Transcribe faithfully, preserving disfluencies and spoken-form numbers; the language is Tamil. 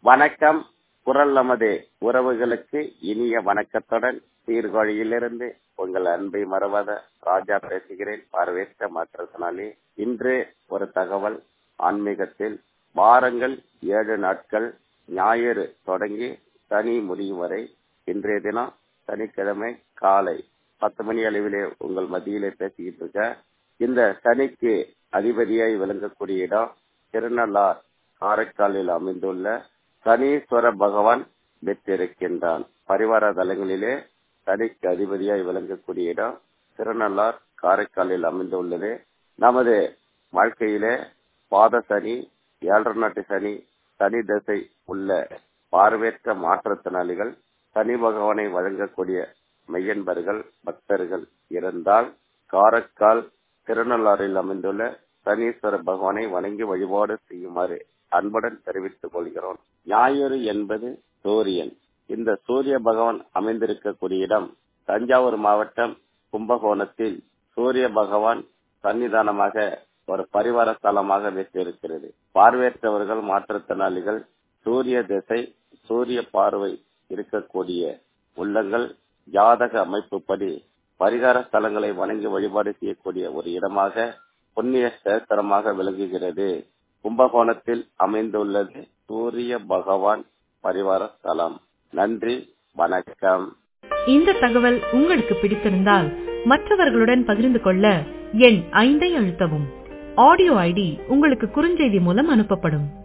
வணக்கம். குரல் நமது உறவுகளுக்கு இனிய வணக்கத்துடன் சீர்காழியிலிருந்து உங்கள் அன்பை மறவாத ராஜா பேசுகிறேன். பார்வையற்ற மாற்றுத்திறனாளி. இன்று ஒரு தகவல். ஆன்மீகத்தில் வாரங்கள் ஏழு நாட்கள், ஞாயிறு தொடங்கி சனி முடியும் வரை இன்றைய தினம் சனிக்கிழமை காலை பத்து மணி அளவிலே உங்கள் மத்தியிலே பேசிக்கிட்டு இருக்க. இந்த சனிக்கு அதிபதியாய் விளங்கக்கூடிய இடம் திருநள்ளார் காரைக்காலில் அமைந்துள்ள சனீஸ்வர பகவான் பெற்றிருக்கின்றான். பரிவார தலங்களிலே சனிக்கு அதிபதியாய் விளங்கக்கூடிய இடம் திருநள்ளார் காரைக்காலில் அமைந்துள்ளது. நமது வாழ்க்கையிலே பாத சனி, ஏழரை நாட்டு சனி, சனி தசை உள்ள பார்வையற்ற மாற்றுத்திறனாளிகள் சனி பகவானை வழங்கக்கூடிய மெய்யன்பர்கள் பக்தர்கள் இருந்தால் காரைக்கால் திருநள்ளாறில் அமைந்துள்ள சனீஸ்வர பகவானை வணங்கி வழிபாடு செய்யுமாறு அன்புடன் தெரிவித்துக் கொள்கிறோம். ஞாயிறு என்பது சூரியன். இந்த சூரிய பகவான் அமைந்திருக்கக்கூடிய இடம் தஞ்சாவூர் மாவட்டம் கும்பகோணத்தில் சூரிய பகவான் சன்னிதானமாக ஒரு பரிவார ஸ்தலமாக வைத்திருக்கிறது. பார்வையற்றவர்கள் மாற்றுத்திறனாளிகள் சூரிய திசை, சூரிய பார்வை இருக்கக்கூடிய உள்ளங்கள் ஜாதக அமைப்புப்படி பரிகார ஸ்தலங்களை வணங்கி வழிபாடு செய்யக்கூடிய ஒரு இடமாக புண்ணிய சேத்திரமாக விளங்குகிறது. கும்பகோணத்தில் அமைந்துள்ளது சூரிய பகவான் பரிவார ஸ்தலம். நன்றி, வணக்கம். இந்த தகவல் உங்களுக்கு பிடித்திருந்தால் மற்றவர்களுடன் பகிர்ந்து கொள்ள எண் ஐந்தை அழுத்தவும். ஆடியோ ஐடி உங்களுக்கு குறுஞ்செய்தி மூலம் அனுப்பப்படும்.